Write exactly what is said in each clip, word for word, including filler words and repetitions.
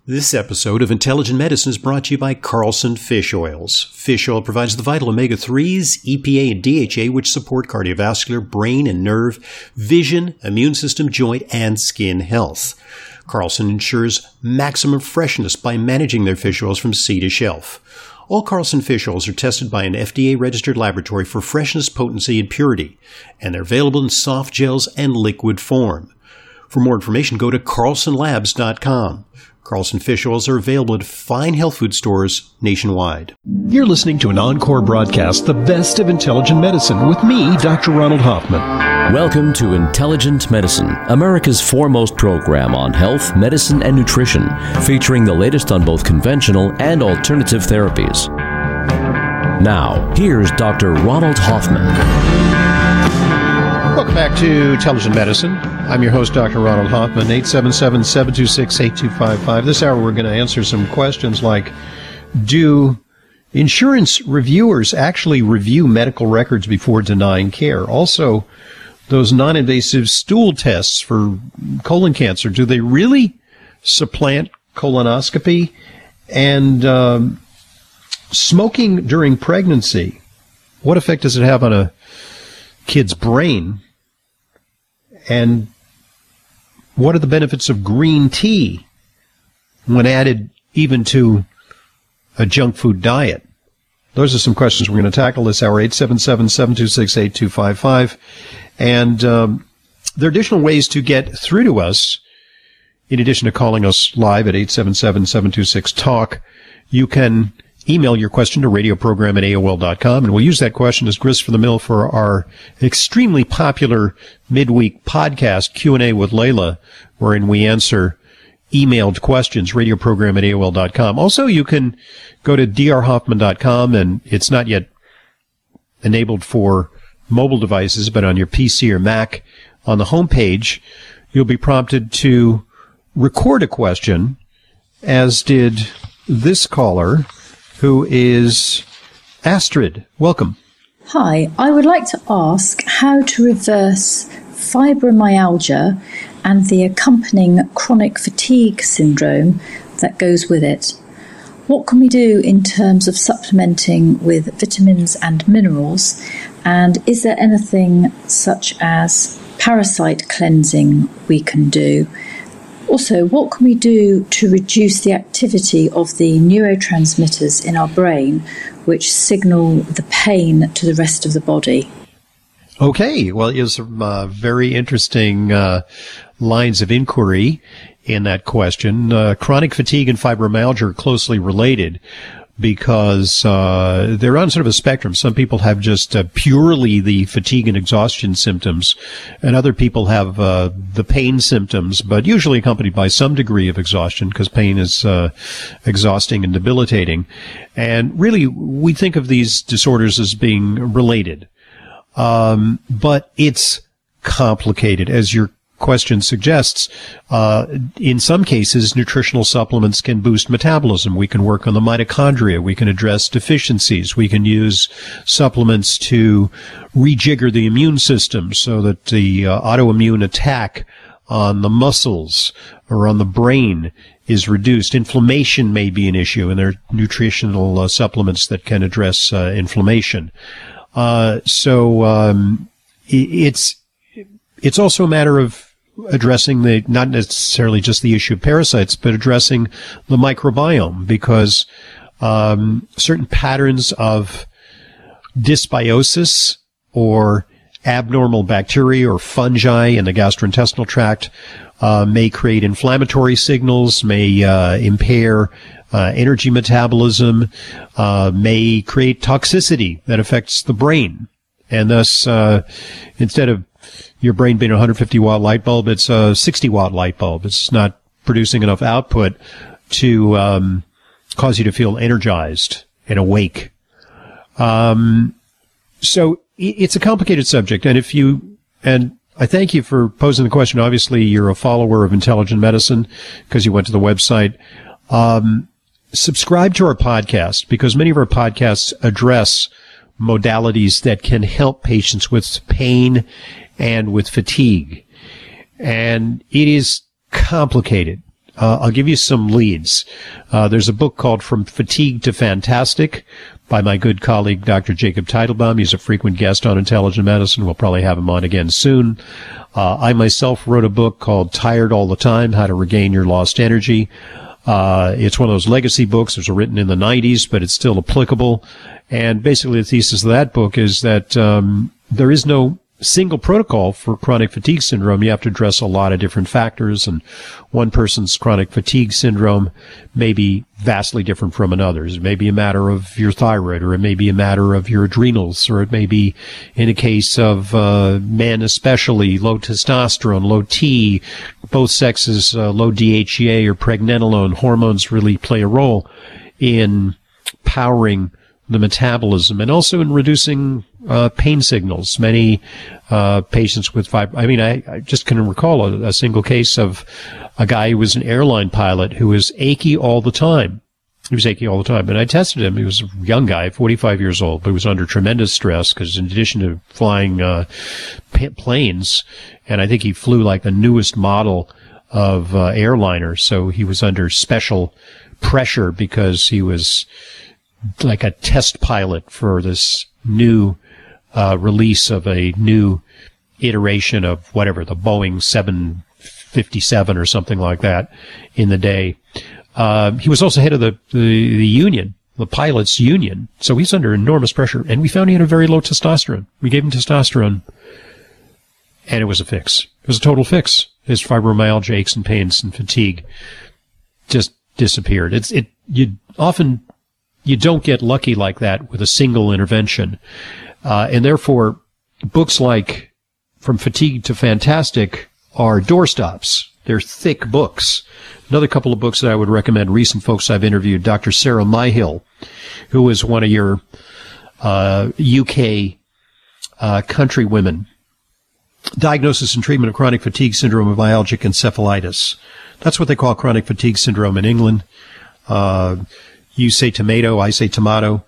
This episode of Intelligent Medicine is brought to you by Carlson Fish Oils. Fish oil provides the vital omega threes, E P A, and D H A, which support cardiovascular, brain and nerve, vision, immune system, joint, and skin health. Carlson ensures maximum freshness by managing their fish oils from sea to shelf. All Carlson fish oils are tested by an F D A-registered laboratory for freshness, potency, and purity, and they're available in soft gels and liquid form. For more information, go to carlson labs dot com. Carlson fish oils are available at fine health food stores nationwide. You're listening to an encore broadcast, The Best of Intelligent Medicine, with me, Doctor Ronald Hoffman. Welcome to Intelligent Medicine, America's foremost program on health, medicine, and nutrition, featuring the latest on both conventional and alternative therapies. Now, here's Doctor Ronald Hoffman. Welcome back to Intelligent Medicine. I'm your host, Doctor Ronald Hoffman, eight seven seven, seven two six, eight two five five. This hour, we're going to answer some questions like, do insurance reviewers actually review medical records before denying care? Also, those non-invasive stool tests for colon cancer, do they really supplant colonoscopy? And um, smoking during pregnancy, what effect does it have on a kid's brain? And what are the benefits of green tea when added even to a junk food diet? Those are some questions we're going to tackle this hour, eight seven seven, seven two six, eight two five five. And um, there are additional ways to get through to us. In addition to calling us live at eight seven seven, seven two six, talk, you can email your question to radioprogram at A O L dot com, and we'll use that question as grist for the mill for our extremely popular midweek podcast, Q and A with Layla, wherein we answer emailed questions, radioprogram at A O L dot com. Also, you can go to D R Hoffman dot com, and it's not yet enabled for mobile devices, but on your P C or Mac, on the homepage, you'll be prompted to record a question, as did this caller, who is Astrid. Welcome. Hi, I would like to ask how to reverse fibromyalgia and the accompanying chronic fatigue syndrome that goes with it. What can we do in terms of supplementing with vitamins and minerals? And is there anything such as parasite cleansing we can do? Also, what can we do to reduce the activity of the neurotransmitters in our brain, which signal the pain to the rest of the body? Okay, well, there's some uh, very interesting uh, lines of inquiry in that question. Uh, chronic fatigue and fibromyalgia are closely related because uh, they're on sort of a spectrum. Some people have just uh, purely the fatigue and exhaustion symptoms, and other people have uh, the pain symptoms, but usually accompanied by some degree of exhaustion, because pain is uh, exhausting and debilitating. And really, we think of these disorders as being related. Um, but it's complicated, as your question suggests. Uh, in some cases, nutritional supplements can boost metabolism. We can work on the mitochondria. We can address deficiencies. We can use supplements to rejigger the immune system so that the uh, autoimmune attack on the muscles or on the brain is reduced. Inflammation may be an issue, and there are nutritional uh, supplements that can address uh, inflammation. Uh, so um, it's it's also a matter of addressing the, not necessarily just the issue of parasites, but addressing the microbiome, because um, certain patterns of dysbiosis or abnormal bacteria or fungi in the gastrointestinal tract uh, may create inflammatory signals, may uh, impair uh, energy metabolism, uh, may create toxicity that affects the brain. And thus, uh, instead of your brain being a one hundred fifty watt light bulb, it's a sixty watt light bulb. It's not producing enough output to um, cause you to feel energized and awake. Um, so it's a complicated subject. And if you, and I thank you for posing the question. Obviously, you're a follower of Intelligent Medicine because you went to the website. Um, subscribe to our podcast, because many of our podcasts address modalities that can help patients with pain and with fatigue. And it is complicated. uh, I'll give you some leads. Uh, there's a book called From Fatigue to Fantastic by my good colleague, Doctor Jacob Teitelbaum. He's a frequent guest on Intelligent Medicine. We'll probably have him on again soon. Uh, I myself wrote a book called Tired All the Time, How to Regain Your Lost Energy. Uh, it's one of those legacy books. It was written in the nineties, but it's still applicable. And basically the thesis of that book is that um, there is no single protocol for chronic fatigue syndrome. You have to address a lot of different factors, and one person's chronic fatigue syndrome may be vastly different from another's. It may be a matter of your thyroid, or it may be a matter of your adrenals, or it may be, in a case of uh, men especially, low testosterone, low T, both sexes, uh, low D H E A or pregnenolone. Hormones really play a role in powering the metabolism, and also in reducing uh, pain signals. Many uh, patients with fib- I mean, I, I just can recall a, a single case of a guy who was an airline pilot who was achy all the time. He was achy all the time. And I tested him. He was a young guy, forty-five years old, but he was under tremendous stress because in addition to flying uh, p- planes, and I think he flew like the newest model of uh, airliner, so he was under special pressure because he was like a test pilot for this new uh, release of a new iteration of whatever, the Boeing seven fifty-seven or something like that in the day. Uh, he was also head of the, the, the union, the pilots union. So he's under enormous pressure. And we found he had a very low testosterone. We gave him testosterone, and it was a fix. It was a total fix. His fibromyalgia, aches and pains and fatigue just disappeared. It's, it, you often, you don't get lucky like that with a single intervention. Uh, and therefore, books like From Fatigue to Fantastic are doorstops. They're thick books. Another couple of books that I would recommend, recent folks I've interviewed, Doctor Sarah Myhill, who is one of your uh, U K uh, countrywomen. Diagnosis and Treatment of Chronic Fatigue Syndrome of Myalgic Encephalitis. That's what they call chronic fatigue syndrome in England. Uh, You say tomato, I say tomato.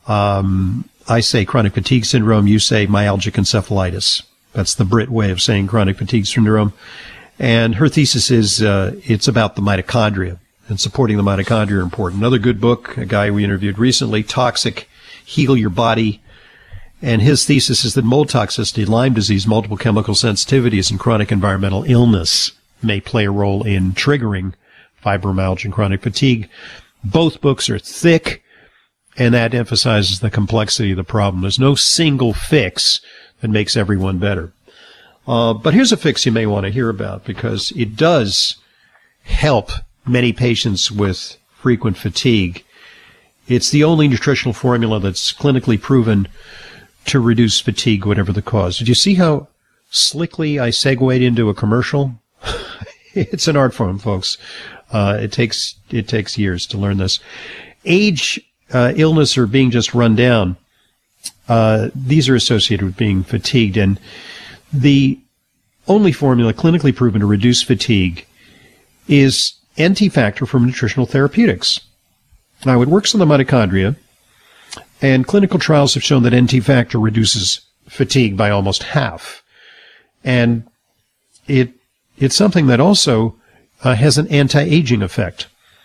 Um, I say chronic fatigue syndrome, you say myalgic encephalitis. That's the Brit way of saying chronic fatigue syndrome. And her thesis is uh, it's about the mitochondria, and supporting the mitochondria are important. Another good book, a guy we interviewed recently, Toxic, Heal Your Body. And his thesis is that mold toxicity, Lyme disease, multiple chemical sensitivities, and chronic environmental illness may play a role in triggering fibromyalgia and chronic fatigue. Both books are thick, and that emphasizes the complexity of the problem. There's no single fix that makes everyone better. Uh, but here's a fix you may want to hear about, because it does help many patients with frequent fatigue. It's the only nutritional formula that's clinically proven to reduce fatigue, whatever the cause. Did you see how slickly I segued into a commercial? It's an art form, folks. Uh, it takes it takes years to learn this. Age, uh, illness, or being just run down, uh, these are associated with being fatigued. And the only formula clinically proven to reduce fatigue is N T Factor from Nutritional Therapeutics. Now, it works on the mitochondria, and clinical trials have shown that N T Factor reduces fatigue by almost half. And it it's something that also Uh, has an anti-aging effect.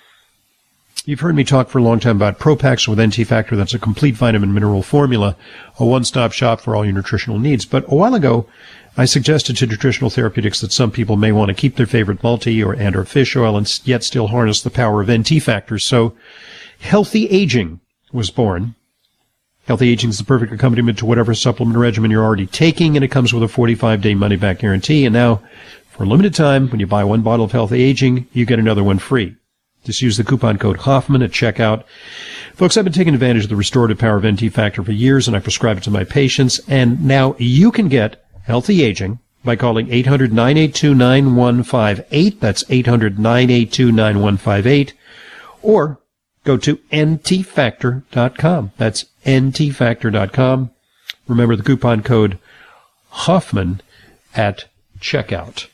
You've heard me talk for a long time about Propax with N T Factor. That's a complete vitamin mineral formula, a one-stop shop for all your nutritional needs. But a while ago, I suggested to Nutritional Therapeutics that some people may want to keep their favorite multi or and or fish oil and yet still harness the power of N T Factor. So Healthy Aging was born. Healthy Aging is the perfect accompaniment to whatever supplement regimen you're already taking, and it comes with a forty-five day money-back guarantee. And now, for a limited time, when you buy one bottle of Healthy Aging, you get another one free. Just use the coupon code Hoffman at checkout. Folks, I've been taking advantage of the restorative power of N T Factor for years, and I prescribe it to my patients. And now you can get Healthy Aging by calling eight hundred, nine eight two, nine one five eight. That's eight hundred, nine eight two, nine one five eight. Or go to N T factor dot com. That's N T factor dot com. Remember the coupon code Hoffman at checkout.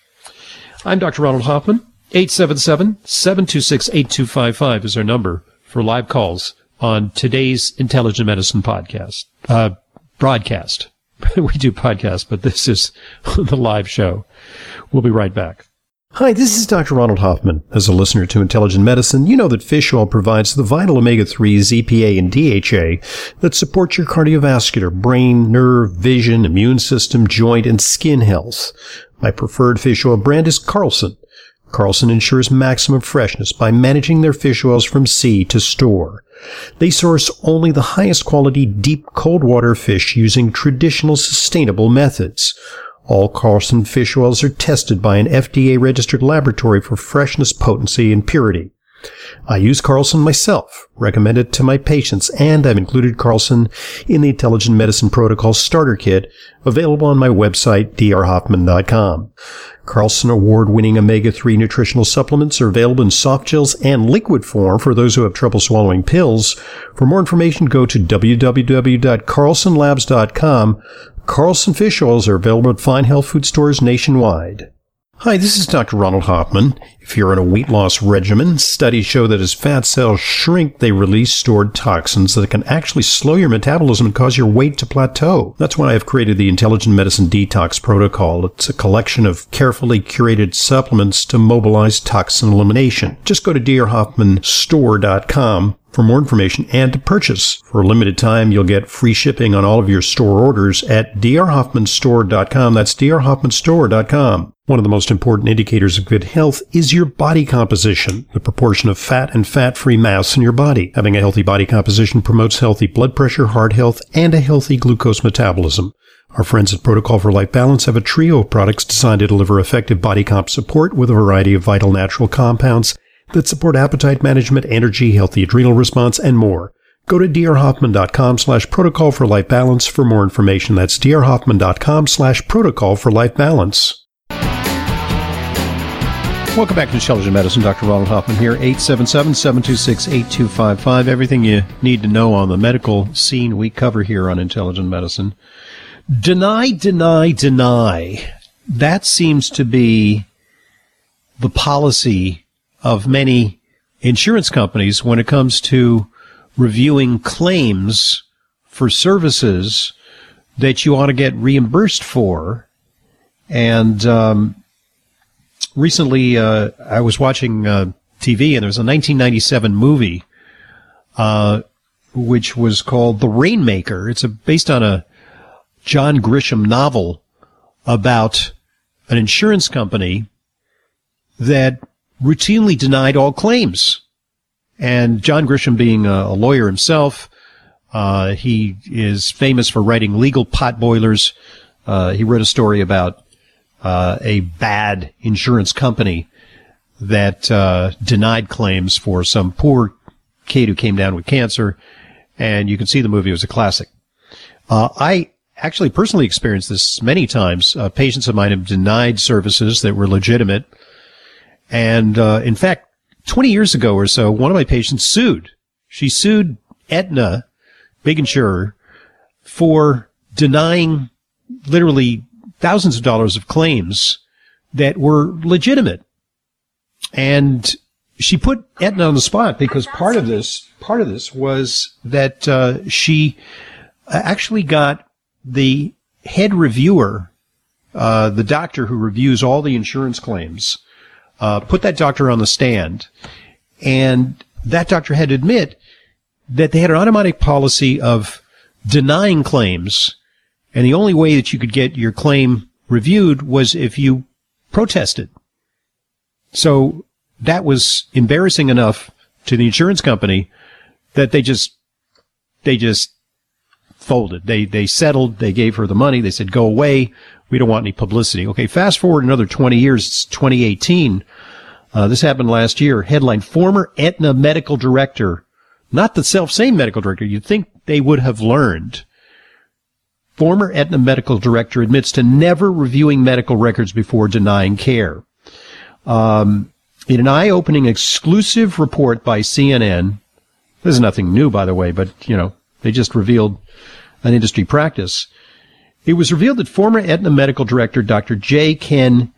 I'm Doctor Ronald Hoffman. eight seven seven, seven two six, eight two five five is our number for live calls on today's Intelligent Medicine podcast, uh, broadcast. We do podcasts, but this is the live show. We'll be right back. Hi, this is Doctor Ronald Hoffman. As a listener to Intelligent Medicine, you know that fish oil provides the vital omega threes, E P A, and D H A that support your cardiovascular, brain, nerve, vision, immune system, joint, and skin health. My preferred fish oil brand is Carlson. Carlson ensures maximum freshness by managing their fish oils from sea to store. They source only the highest quality deep cold water fish using traditional sustainable methods. All Carlson fish oils are tested by an F D A-registered laboratory for freshness, potency, and purity. I use Carlson myself, recommend it to my patients, and I've included Carlson in the Intelligent Medicine Protocol Starter Kit, available on my website, d r hoffman dot com. Carlson award-winning omega three nutritional supplements are available in soft gels and liquid form for those who have trouble swallowing pills. For more information, go to w w w dot carlson labs dot com. Carlson fish oils are available at fine health food stores nationwide. Hi, this is Doctor Ronald Hoffman. If you're on a weight loss regimen, studies show that as fat cells shrink, they release stored toxins that can actually slow your metabolism and cause your weight to plateau. That's why I've created the Intelligent Medicine Detox Protocol. It's a collection of carefully curated supplements to mobilize toxin elimination. Just go to d r hoffman store dot com for more information and to purchase. For a limited time, you'll get free shipping on all of your store orders at d r hoffman store dot com. That's d r hoffman store dot com. One of the most important indicators of good health is your body composition, the proportion of fat and fat-free mass in your body. Having a healthy body composition promotes healthy blood pressure, heart health, and a healthy glucose metabolism. Our friends at Protocol for Life Balance have a trio of products designed to deliver effective body comp support with a variety of vital natural compounds that support appetite management, energy, healthy adrenal response, and more. Go to d r hoffman dot com slash protocol for life balance for more information. That's d r hoffman dot com slash protocol for life balance. Welcome back to Intelligent Medicine. Doctor Ronald Hoffman here, eight seven seven, seven two six, eight two five five. Everything you need to know on the medical scene we cover here on Intelligent Medicine. Deny, deny, deny. That seems to be the policy of many insurance companies when it comes to reviewing claims for services that you ought to get reimbursed for. And um, recently uh, I was watching uh, T V, and there was a nineteen ninety-seven movie uh, which was called The Rainmaker. It's a, based on a John Grisham novel about an insurance company that routinely denied all claims. And John Grisham, being a, a lawyer himself, uh, he is famous for writing legal potboilers. Uh, he wrote a story about uh, a bad insurance company that uh, denied claims for some poor kid who came down with cancer. And you can see the movie. It was a classic. Uh, I actually personally experienced this many times. Uh, patients of mine have denied services that were legitimate. And, uh, in fact, twenty years ago or so, one of my patients sued. She sued Aetna, big insurer, for denying literally thousands of dollars of claims that were legitimate. And she put Aetna on the spot because part of this, part of this was that, uh, she actually got the head reviewer, uh, the doctor who reviews all the insurance claims, uh, put that doctor on the stand, and that doctor had to admit that they had an automatic policy of denying claims, and the only way that you could get your claim reviewed was if you protested. So that was embarrassing enough to the insurance company that they just, they just folded. They, they settled. They gave her the money. They said, go away. We don't want any publicity. Okay. Fast forward another twenty years. It's twenty eighteen. Uh, this happened last year. Headline: former Aetna medical director, not the self-same medical director. You'd think they would have learned. Former Aetna medical director admits to never reviewing medical records before denying care. Um, in an eye-opening exclusive report by C N N, this is nothing new, by the way, but, you know, they just revealed an industry practice. It was revealed that former Aetna medical director Doctor J. Ken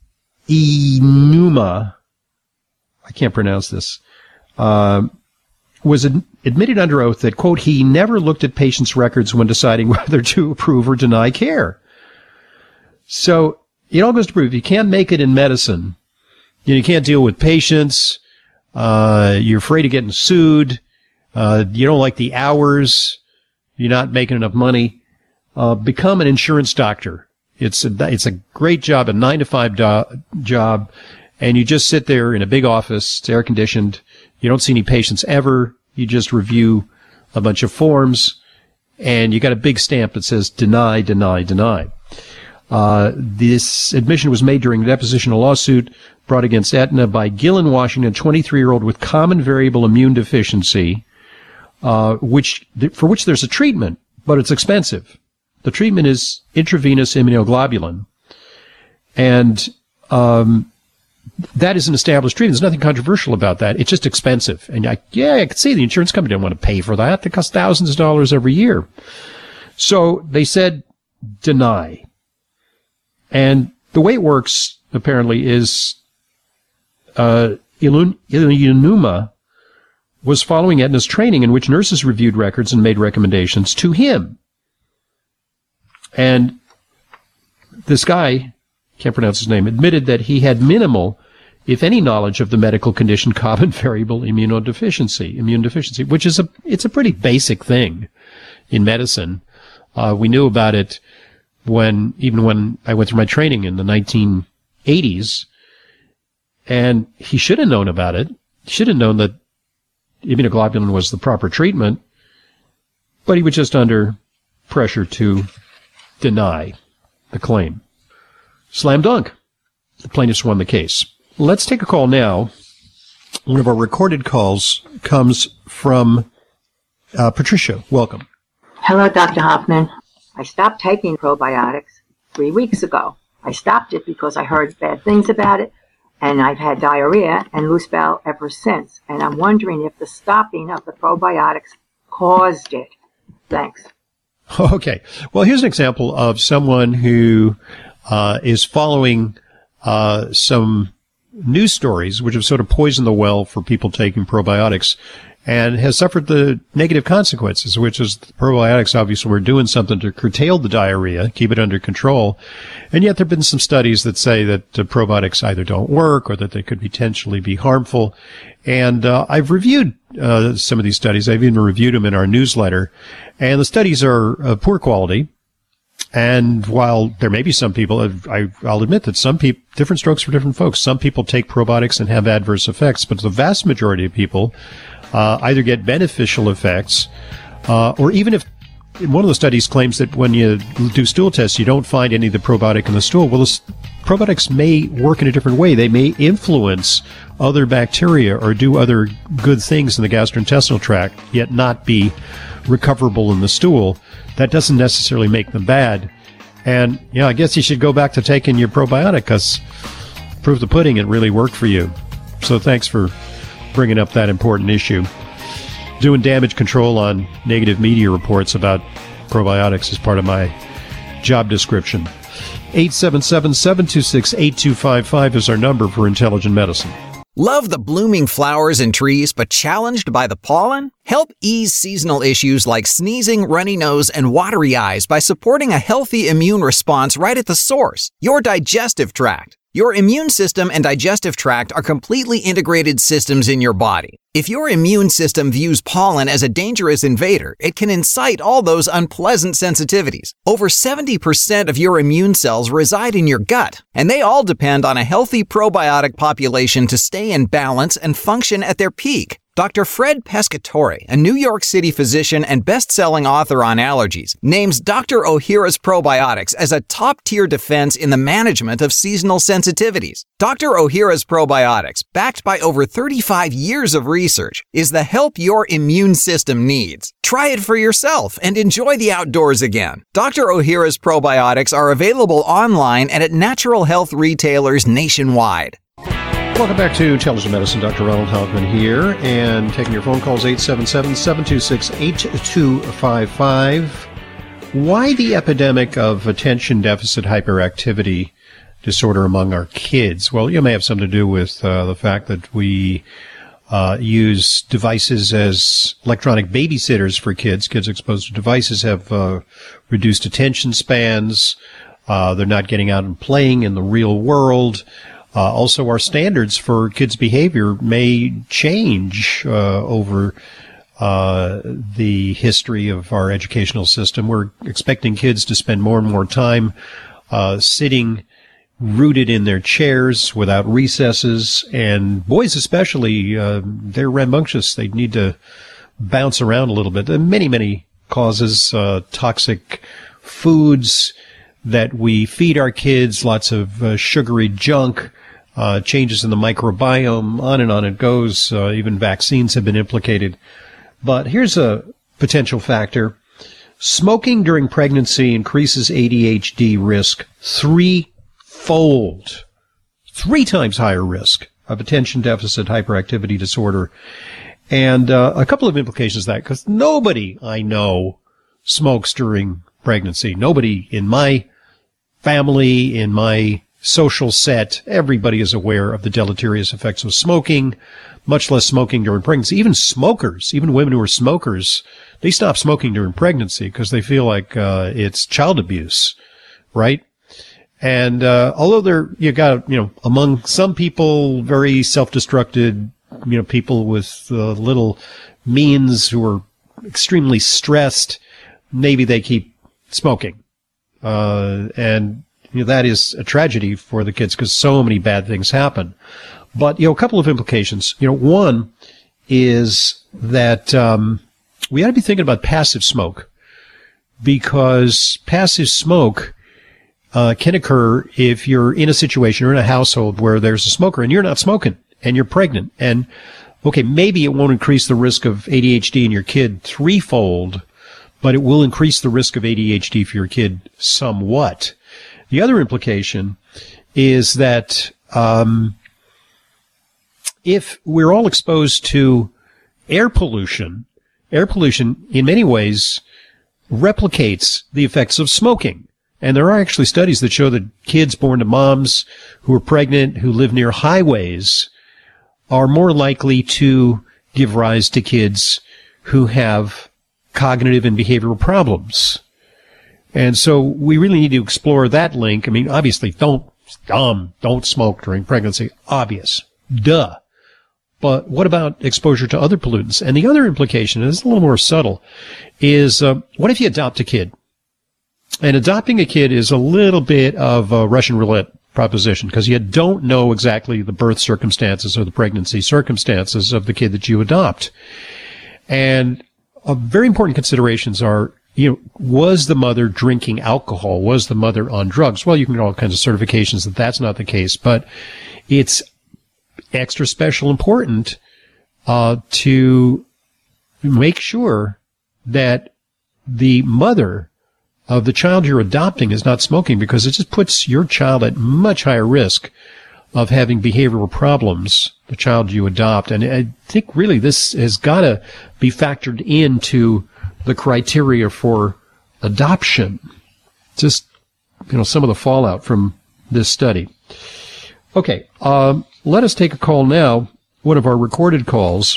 Enuma, I can't pronounce this, uh, was ad- admitted under oath that, quote, he never looked at patients' records when deciding whether to approve or deny care. So it all goes to prove you can't make it in medicine you know, you can't deal with patients. Uh, you're afraid of getting sued. Uh, you don't like the hours. You're not making enough money. Uh, become an insurance doctor. It's a, it's a great job, a nine to five do- job. And you just sit there in a big office. It's air conditioned. You don't see any patients ever. You just review a bunch of forms, and you got a big stamp that says deny, deny, deny. Uh, this admission was made during a depositional lawsuit brought against Aetna by Gillen Washington, a twenty-three-year-old with common variable immune deficiency, uh, which for which there's a treatment, but it's expensive. The treatment is intravenous immunoglobulin, and um, that is an established treatment. There's nothing controversial about that. It's just expensive. And I, yeah, I could see the insurance company didn't want to pay for that. It costs thousands of dollars every year. So they said deny. And the way it works, apparently, is uh, Ilunuma was following Aetna's training in which nurses reviewed records and made recommendations to him. And this guy, can't pronounce his name, admitted that he had minimal, if any, knowledge of the medical condition common variable immunodeficiency, immune deficiency, which is a, it's a pretty basic thing in medicine. Uh, we knew about it when, even when I went through my training in the nineteen eighties, and he should have known about it. He should have known that immunoglobulin was the proper treatment, but he was just under pressure to deny the claim. Slam dunk. The plaintiffs won the case. Let's take a call now. One of our recorded calls comes from uh, Patricia. Welcome. Hello, Doctor Hoffman. I stopped taking probiotics three weeks ago. I stopped it because I heard bad things about it, and I've had diarrhea and loose bowel ever since. And I'm wondering if the stopping of the probiotics caused it. Thanks. Okay. Well, here's an example of someone who uh, is following uh, some news stories which have sort of poisoned the well for people taking probiotics and has suffered the negative consequences, which is the probiotics obviously were doing something to curtail the diarrhea, keep it under control. And yet there have been some studies that say that the probiotics either don't work or that they could potentially be harmful. And uh, I've reviewed uh, some of these studies. I've even reviewed them in our newsletter. And the studies are of poor quality. And while there may be some people, I, I'll admit that some people, different strokes for different folks. Some people take probiotics and have adverse effects, but the vast majority of people uh, either get beneficial effects, uh, or even if one of the studies claims that when you do stool tests, you don't find any of the probiotic in the stool. Well, the probiotics may work in a different way. They may influence other bacteria or do other good things in the gastrointestinal tract, yet not be recoverable in the stool. That doesn't necessarily make them bad. And, yeah, I guess you should go back to taking your probiotic because proof the pudding, it really worked for you. So thanks for bringing up that important issue. Doing damage control on negative media reports about probiotics is part of my job description. eight seven seven, seven two six, eight two five five is our number for Intelligent Medicine. Love the blooming flowers and trees, but challenged by the pollen? Help ease seasonal issues like sneezing, runny nose, and watery eyes by supporting a healthy immune response right at the source, your digestive tract. Your immune system and digestive tract are completely integrated systems in your body. If your immune system views pollen as a dangerous invader, it can incite all those unpleasant sensitivities. Over seventy percent of your immune cells reside in your gut, and they all depend on a healthy probiotic population to stay in balance and function at their peak. Doctor Fred Pescatore, a New York City physician and best-selling author on allergies, names Doctor Ohhira's probiotics as a top-tier defense in the management of seasonal sensitivities. Doctor Ohhira's probiotics, backed by over thirty-five years of research, is the help your immune system needs. Try it for yourself and enjoy the outdoors again. Doctor Ohhira's probiotics are available online and at natural health retailers nationwide. Welcome back to Intelligent Medicine. Doctor Ronald Hoffman here, and taking your phone calls, eight seven seven, seven two six, eight two five five. Why the epidemic of attention deficit hyperactivity disorder among our kids? Well, it may have something to do with uh, the fact that we uh, use devices as electronic babysitters for kids. Kids exposed to devices have uh, reduced attention spans. Uh, they're not getting out and playing in the real world. Uh, also, our standards for kids' behavior may change uh, over uh, the history of our educational system. We're expecting kids to spend more and more time uh, sitting rooted in their chairs without recesses, and boys especially, uh, they're rambunctious. They need to bounce around a little bit. There are many, many causes, uh, toxic foods that we feed our kids, lots of uh, sugary junk, uh, changes in the microbiome, on and on it goes. Uh, even vaccines have been implicated. But here's a potential factor. Smoking during pregnancy increases A D H D risk threefold, three times higher risk of attention deficit hyperactivity disorder. And uh, a couple of implications of that, because nobody I know smokes during pregnancy. Nobody in my family, in my social set, everybody is aware of the deleterious effects of smoking, much less smoking during pregnancy. Even smokers, even women who are smokers, they stop smoking during pregnancy because they feel like uh, it's child abuse, right? And uh, although there, you got, you know, among some people, very self-destructed, you know, people with uh, little means who are extremely stressed, maybe they keep smoking. Uh, and, you know, that is a tragedy for the kids because so many bad things happen. But, you know, a couple of implications. You know, one is that um, we ought to be thinking about passive smoke, because passive smoke uh, can occur if you're in a situation or in a household where there's a smoker and you're not smoking and you're pregnant. And, okay, maybe it won't increase the risk of A D H D in your kid threefold, but it will increase the risk of A D H D for your kid somewhat. The other implication is that um, if we're all exposed to air pollution, air pollution in many ways replicates the effects of smoking. And there are actually studies that show that kids born to moms who are pregnant, who live near highways, are more likely to give rise to kids who have cognitive and behavioral problems. And so we really need to explore that link. I mean, obviously, don't, dumb, don't smoke during pregnancy. Obvious. Duh. But what about exposure to other pollutants? And the other implication, and it's a little more subtle, is uh, what if you adopt a kid? And adopting a kid is a little bit of a Russian roulette proposition, because you don't know exactly the birth circumstances or the pregnancy circumstances of the kid that you adopt. And uh, very important considerations are, you know, was the mother drinking alcohol? Was the mother on drugs? Well, you can get all kinds of certifications that that's not the case, but it's extra special important uh, to make sure that the mother of the child you're adopting is not smoking, because it just puts your child at much higher risk of having behavioral problems, the child you adopt. And I think really this has got to be factored into the criteria for adoption. Just, you know, some of the fallout from this study. Okay, um, let us take a call now, one of our recorded calls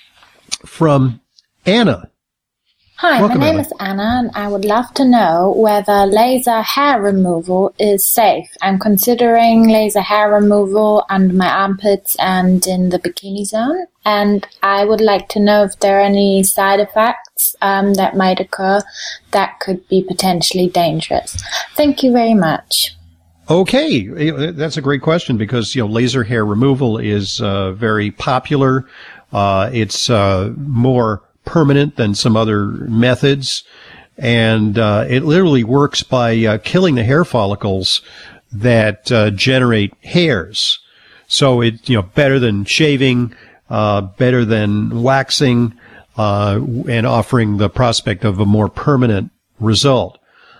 from Anna. Hi, Welcome, my name Anna. is Anna, and I would love to know whether laser hair removal is safe. I'm considering laser hair removal under my armpits and in the bikini zone, and I would like to know if there are any side effects um, that might occur that could be potentially dangerous. Thank you very much. Okay, that's a great question, because, you know, laser hair removal is uh, very popular. Uh, it's uh, more permanent than some other methods, and uh, it literally works by uh, killing the hair follicles that uh, generate hairs. So it, you know, better than shaving, uh, better than waxing, uh, and offering the prospect of a more permanent result.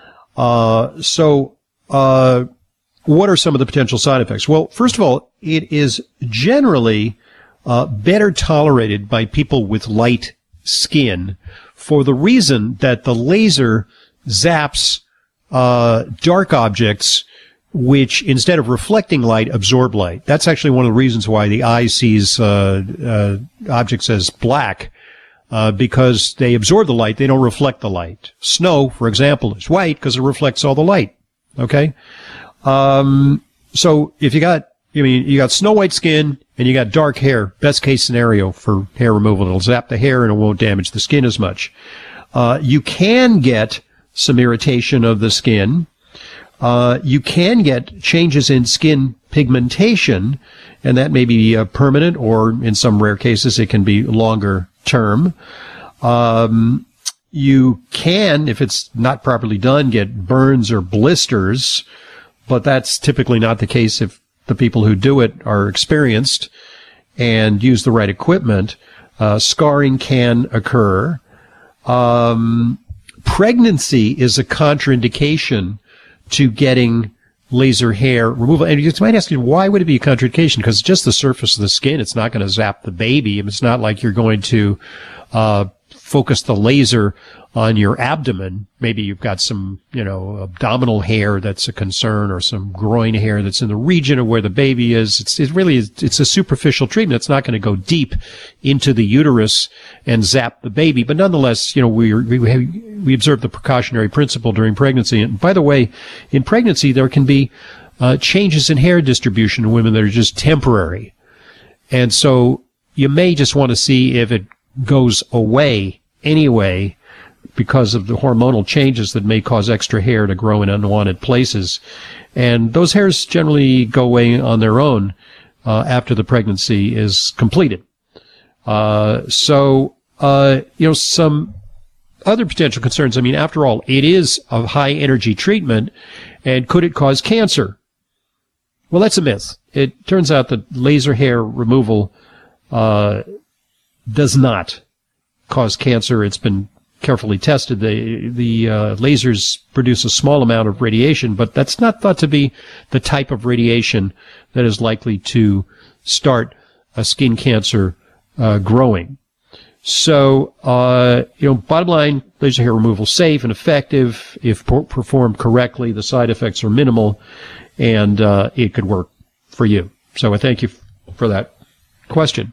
Uh, so, uh, what are some of the potential side effects? Well, first of all, it is generally uh, better tolerated by people with light skin, for the reason that the laser zaps uh, dark objects which, instead of reflecting light, absorb light. That's actually one of the reasons why the eye sees uh, uh, objects as black, uh, because they absorb the light, they don't reflect the light. Snow, for example, is white because it reflects all the light. Okay? Um, so if you got I mean, you got snow white skin and you got dark hair. Best case scenario for hair removal. It'll zap the hair and it won't damage the skin as much. Uh, you can get some irritation of the skin. Uh, you can get changes in skin pigmentation, and that may be uh, permanent, or in some rare cases, it can be longer term. Um, you can, if it's not properly done, get burns or blisters, but that's typically not the case if the people who do it are experienced and use the right equipment. Uh, scarring can occur. Um, pregnancy is a contraindication to getting laser hair removal. And you might ask, why would it be a contraindication? Because it's just the surface of the skin. It's not going to zap the baby. It's not like you're going to uh focus the laser on your abdomen. Maybe you've got some, you know, abdominal hair that's a concern, or some groin hair that's in the region of where the baby is. It's it really is, it's a superficial treatment. It's not going to go deep into the uterus and zap the baby. But nonetheless, you know, we we we observe the precautionary principle during pregnancy. And by the way, in pregnancy there can be uh, changes in hair distribution in women that are just temporary, and so you may just want to see if it goes away anyway, because of the hormonal changes that may cause extra hair to grow in unwanted places. And those hairs generally go away on their own uh, after the pregnancy is completed. Uh, so, uh, you know, some other potential concerns. I mean, after all, it is a high energy treatment, and could it cause cancer? Well, that's a myth. It turns out that laser hair removal uh does not cause cancer. It's been carefully tested. The the uh, lasers produce a small amount of radiation, but that's not thought to be the type of radiation that is likely to start a skin cancer uh, growing. So, uh, you know, bottom line, laser hair removal safe and effective. If per- performed correctly, the side effects are minimal, and uh, it could work for you. So I thank you f- for that question.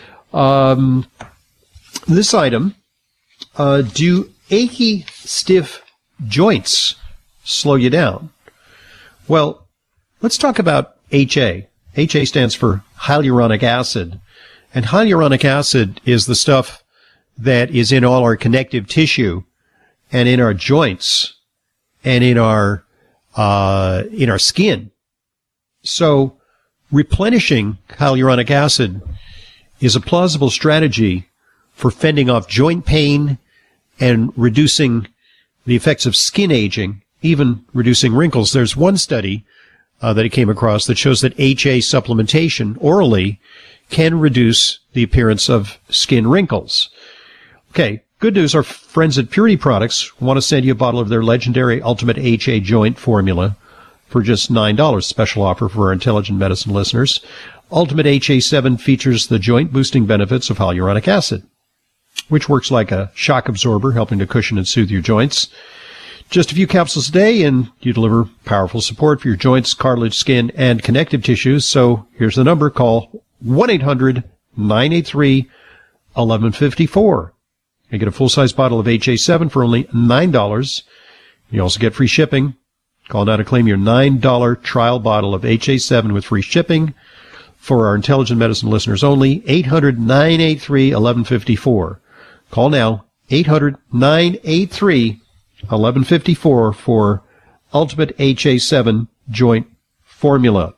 Um, this item, uh, do achy, stiff joints slow you down? Well, let's talk about H A. H A stands for hyaluronic acid, and hyaluronic acid is the stuff that is in all our connective tissue and in our joints and in our, uh, in our skin. So replenishing hyaluronic acid is a plausible strategy for fending off joint pain and reducing the effects of skin aging, even reducing wrinkles. There's one study uh, that I came across that shows that H A supplementation orally can reduce the appearance of skin wrinkles. Okay, good news. Our friends at Purity Products want to send you a bottle of their legendary Ultimate H A Joint Formula for just nine dollars. Special offer for our Intelligent Medicine listeners. Ultimate H A seven features the joint-boosting benefits of hyaluronic acid, which works like a shock absorber, helping to cushion and soothe your joints. Just a few capsules a day, and you deliver powerful support for your joints, cartilage, skin, and connective tissues. So here's the number. Call one eight hundred nine eight three one one five four. You get a full-size bottle of H A seven for only nine dollars. You also get free shipping. Call now to claim your nine dollars trial bottle of H A seven with free shipping. For our Intelligent Medicine listeners only, eight hundred nine eight three one one five four. Call now, eight hundred nine eight three one one five four for Ultimate H A seven Joint Formula.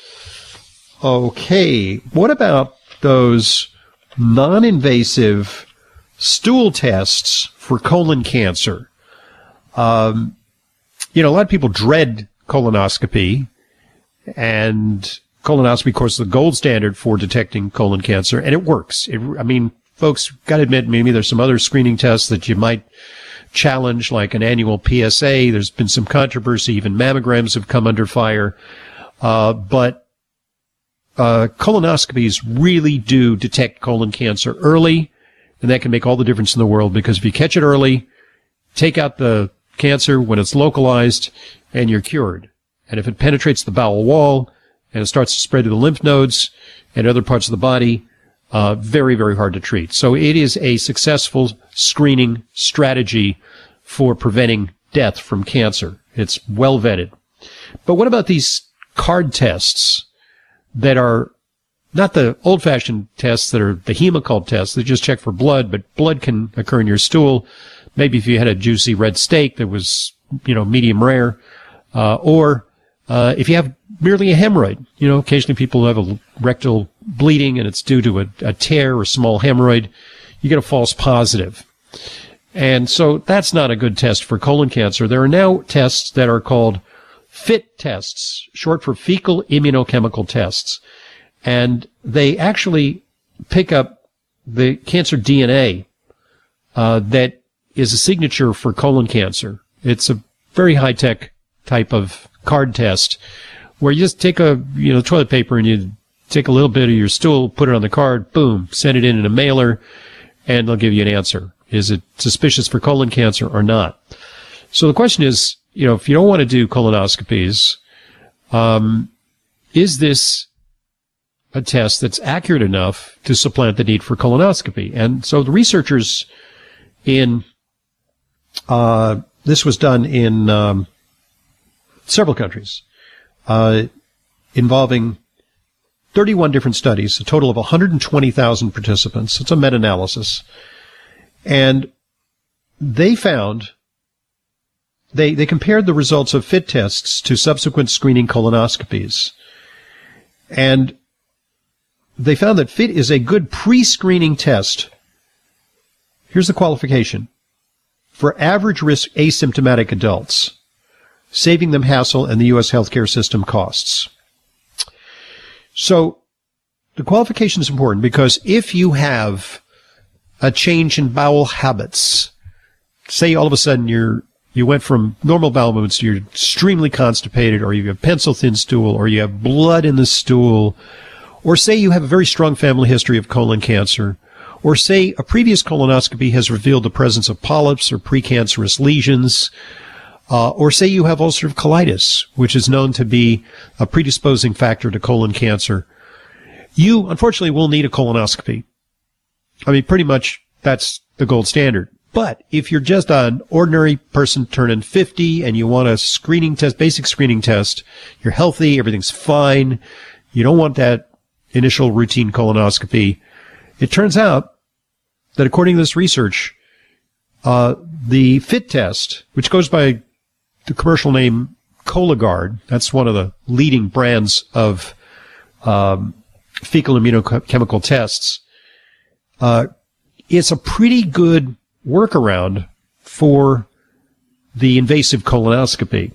Okay, what about those non-invasive stool tests for colon cancer? Um, you know, a lot of people dread colonoscopy, and colonoscopy, of course, is the gold standard for detecting colon cancer, and it works. It, I mean, folks, got to admit, maybe there's some other screening tests that you might challenge, like an annual P S A. There's been some controversy. Even mammograms have come under fire. Uh, but uh, colonoscopies really do detect colon cancer early, and that can make all the difference in the world, because if you catch it early, take out the cancer when it's localized, and you're cured. And if it penetrates the bowel wall and it starts to spread to the lymph nodes and other parts of the body, uh, very, very hard to treat. So it is a successful screening strategy for preventing death from cancer. It's well vetted. But what about these card tests that are not the old-fashioned tests that are the Hemoccult tests that just check for blood, but blood can occur in your stool. Maybe if you had a juicy red steak that was, you know, medium rare, uh, or uh, if you have merely a hemorrhoid. You know, occasionally people have a rectal bleeding and it's due to a, a tear or small hemorrhoid. You get a false positive. And so that's not a good test for colon cancer. There are now tests that are called FIT tests, short for fecal immunochemical tests. And they actually pick up the cancer D N A uh, that is a signature for colon cancer. It's a very high-tech type of card test where you just take a, you know, toilet paper and you take a little bit of your stool, put it on the card, boom, send it in in a mailer, and they'll give you an answer. Is it suspicious for colon cancer or not? So the question is, you know, if you don't want to do colonoscopies, um, is this a test that's accurate enough to supplant the need for colonoscopy? And so the researchers in, uh, this was done in um, several countries, uh, involving thirty-one different studies, a total of one hundred twenty thousand participants. It's a meta-analysis. And they found, they, they compared the results of FIT tests to subsequent screening colonoscopies. And they found that FIT is a good pre-screening test. Here's the qualification. For average risk asymptomatic adults, saving them hassle and the U S healthcare system costs. So the qualification is important because if you have a change in bowel habits, say all of a sudden you're, you went from normal bowel movements to you're extremely constipated, or you have pencil thin stool, or you have blood in the stool, or say you have a very strong family history of colon cancer, or say a previous colonoscopy has revealed the presence of polyps or precancerous lesions, uh, or say you have ulcerative colitis, which is known to be a predisposing factor to colon cancer, you unfortunately will need a colonoscopy. I mean, pretty much that's the gold standard. But if you're just an ordinary person turning fifty and you want a screening test, basic screening test, you're healthy, everything's fine, you don't want that initial routine colonoscopy, it turns out that according to this research, uh, the FIT test, which goes by the commercial name Cologuard, that's one of the leading brands of um, fecal immunochemical tests, uh, it's a pretty good workaround for the invasive colonoscopy.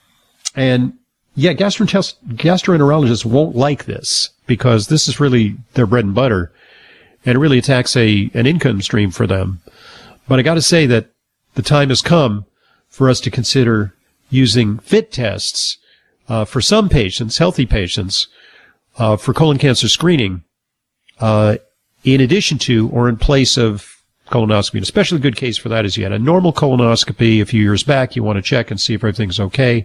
And yeah, gastroenterologist, gastroenterologists won't like this because this is really their bread and butter, and it really attacks a an income stream for them. But I got to say that the time has come for us to consider using FIT tests uh, for some patients, healthy patients, uh, for colon cancer screening, uh, in addition to or in place of colonoscopy. An especially good case for that is you had a normal colonoscopy a few years back. You want to check and see if everything's okay.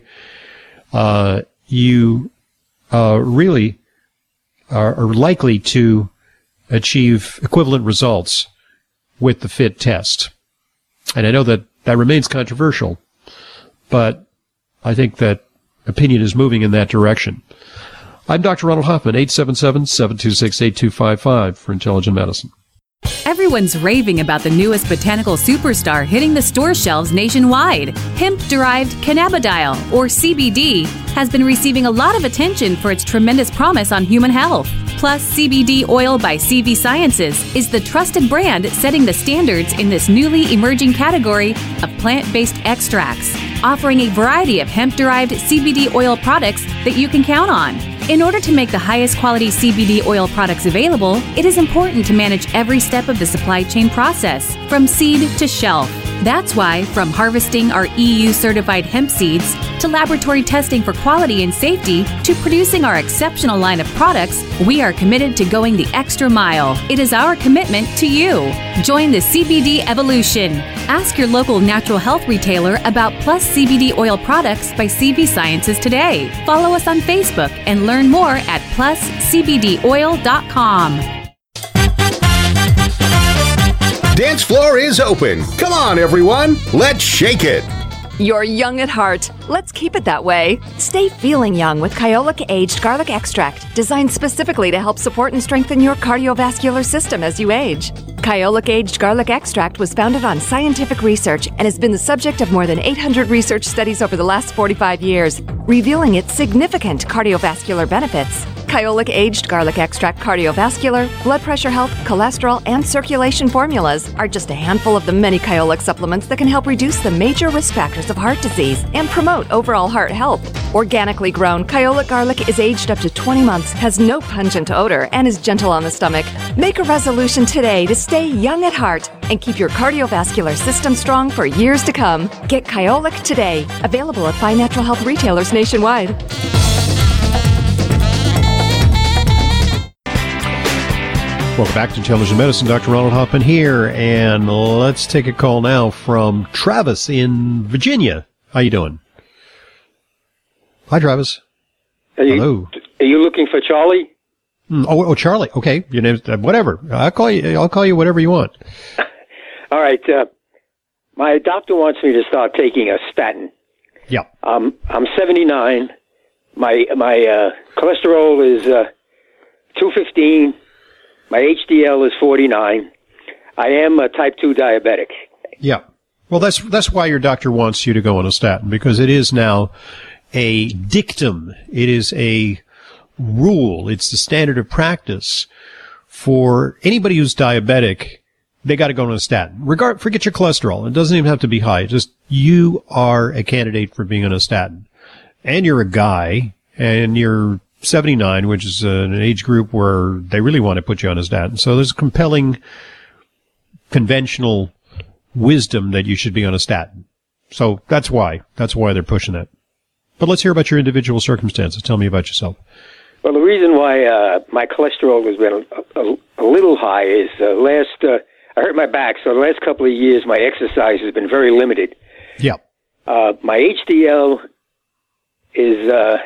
Uh, you uh, really are, are likely to achieve equivalent results with the FIT test. And I know that that remains controversial, but I think that opinion is moving in that direction. I'm Doctor Ronald Hoffman, eight seven seven, seven two six, eight two five five for Intelligent Medicine. Everyone's raving about the newest botanical superstar hitting the store shelves nationwide. Hemp-derived cannabidiol, or C B D, has been receiving a lot of attention for its tremendous promise on human health. Plus, C B D Oil by C V Sciences is the trusted brand setting the standards in this newly emerging category of plant-based extracts, offering a variety of hemp-derived C B D oil products that you can count on. In order to make the highest quality C B D oil products available, it is important to manage every step of the supply chain process, from seed to shelf. That's why, from harvesting our E U-certified hemp seeds, to laboratory testing for quality and safety, to producing our exceptional line of products, we are committed to going the extra mile. It is our commitment to you. Join the C B D evolution. Ask your local natural health retailer about Plus C B D oil products by C V Sciences today. Follow us on Facebook and learn more at plus c b d oil dot com. Dance floor is open. Come on, everyone. Let's shake it. You're young at heart. Let's keep it that way. Stay feeling young with Kyolic Aged Garlic Extract, designed specifically to help support and strengthen your cardiovascular system as you age. Kyolic Aged Garlic Extract was founded on scientific research and has been the subject of more than eight hundred research studies over the last forty-five years, revealing its significant cardiovascular benefits. Kyolic Aged Garlic Extract cardiovascular, blood pressure health, cholesterol, and circulation formulas are just a handful of the many Kyolic supplements that can help reduce the major risk factors of heart disease and promote overall heart health. Organically grown, Kyolic garlic is aged up to twenty months, has no pungent odor, and is gentle on the stomach. Make a resolution today to stay young at heart and keep your cardiovascular system strong for years to come. Get Kyolic today. Available at fine natural health retailers nationwide. Welcome back to Intelligent Medicine. Doctor Ronald Hoffman here, and let's take a call now from Travis in Virginia. How you doing? Hi, Travis. Are you, Hello. Are you looking for Charlie? Mm, oh, oh, Charlie. Okay, your name, uh, whatever. I'll call you. I'll call you whatever you want. All right. Uh, my doctor wants me to start taking a statin. Yeah. Um, I'm seventy-nine. My my uh, cholesterol is uh, two fifteen. My H D L is forty-nine. I am a type two diabetic. Yeah. Well, that's that's why your doctor wants you to go on a statin, because it is now a dictum. It is a rule. It's the standard of practice for anybody who's diabetic. They got to go on a statin. Regard, forget your cholesterol. It doesn't even have to be high. Just you are a candidate for being on a statin, and you're a guy, and you're seventy-nine, which is an age group where they really want to put you on a statin. So there's compelling conventional wisdom that you should be on a statin. So that's why. That's why they're pushing that. But let's hear about your individual circumstances. Tell me about yourself. Well, the reason why uh, my cholesterol has been a, a, a little high is uh, last, uh, I hurt my back, so the last couple of years my exercise has been very limited. Yeah. Uh, my H D L is uh,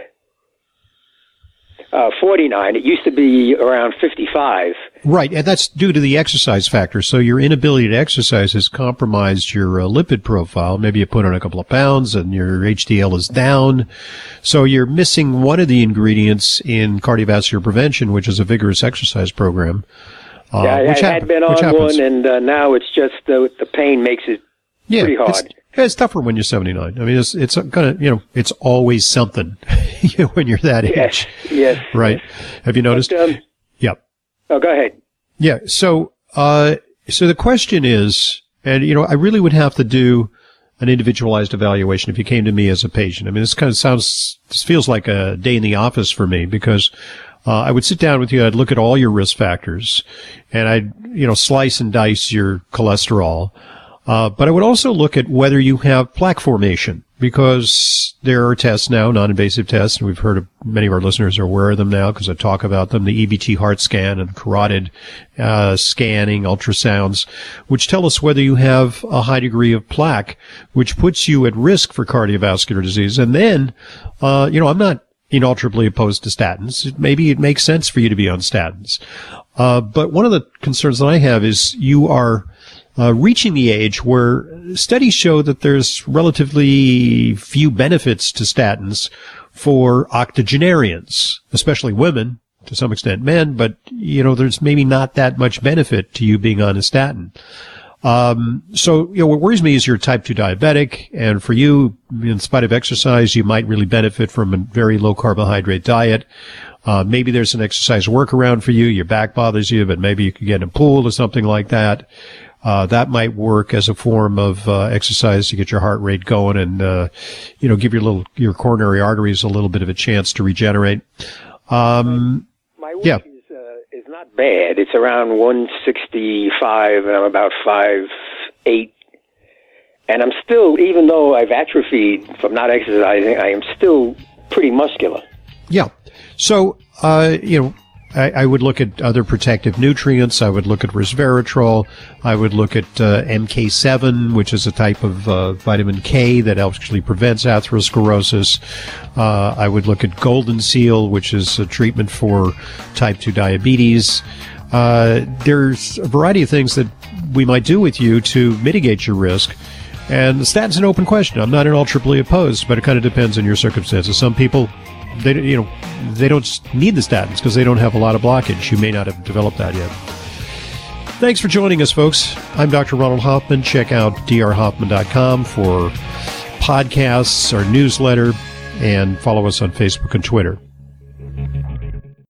uh, forty-nine. It used to be around fifty-five. Right, and that's due to the exercise factor. So your inability to exercise has compromised your uh, lipid profile. Maybe you put on a couple of pounds and your H D L is down. So you're missing one of the ingredients in cardiovascular prevention, which is a vigorous exercise program. Uh, yeah, I, which I hap- had been on one, and uh, now it's just uh, the pain makes it yeah, pretty hard. It's, it's tougher when you're seventy-nine. I mean, it's it's gonna, you know, it's always something you know, when you're that age. Yes, yes. Right. Have you noticed? But, um, yep. Oh, go ahead. Yeah. So, uh, so the question is, and you know, I really would have to do an individualized evaluation if you came to me as a patient. I mean, this kind of sounds, this feels like a day in the office for me, because uh, I would sit down with you, I'd look at all your risk factors, and I'd, you know, slice and dice your cholesterol. Uh, but I would also look at whether you have plaque formation, because there are tests now, non-invasive tests, and we've heard of, many of our listeners are aware of them now because I talk about them, the E B T heart scan and carotid uh, scanning, ultrasounds, which tell us whether you have a high degree of plaque, which puts you at risk for cardiovascular disease. And then, uh, you know, I'm not inalterably opposed to statins. Maybe it makes sense for you to be on statins. Uh, but one of the concerns that I have is you are Uh, reaching the age where studies show that there's relatively few benefits to statins for octogenarians, especially women, to some extent men, but, you know, there's maybe not that much benefit to you being on a statin. Um, so, you know, what worries me is you're type two diabetic, and for you, in spite of exercise, you might really benefit from a very low carbohydrate diet. Uh, maybe there's an exercise workaround for you. Your back bothers you, but maybe you could get in a pool or something like that. Uh, that might work as a form of, uh, exercise to get your heart rate going and, uh, you know, give your little, your coronary arteries a little bit of a chance to regenerate. Um, My weight yeah. is, uh, is not bad. It's around one sixty-five, and I'm about five eight. And I'm still, even though I've atrophied from not exercising, I am still pretty muscular. Yeah. So, uh, you know, I, I would look at other protective nutrients. I would look at resveratrol. I would look at uh, M K seven, which is a type of uh, vitamin K that actually prevents atherosclerosis. Uh, I would look at Golden Seal, which is a treatment for type two diabetes. Uh, there's a variety of things that we might do with you to mitigate your risk. And the stat's an open question. I'm not at all triply opposed, but it kind of depends on your circumstances. Some people, they you know, they don't need the statins because they don't have a lot of blockage. You may not have developed that yet. Thanks for joining us, folks. I'm Doctor Ronald Hoffman. Check out d r hoffman dot com for podcasts, our newsletter, and follow us on Facebook and Twitter.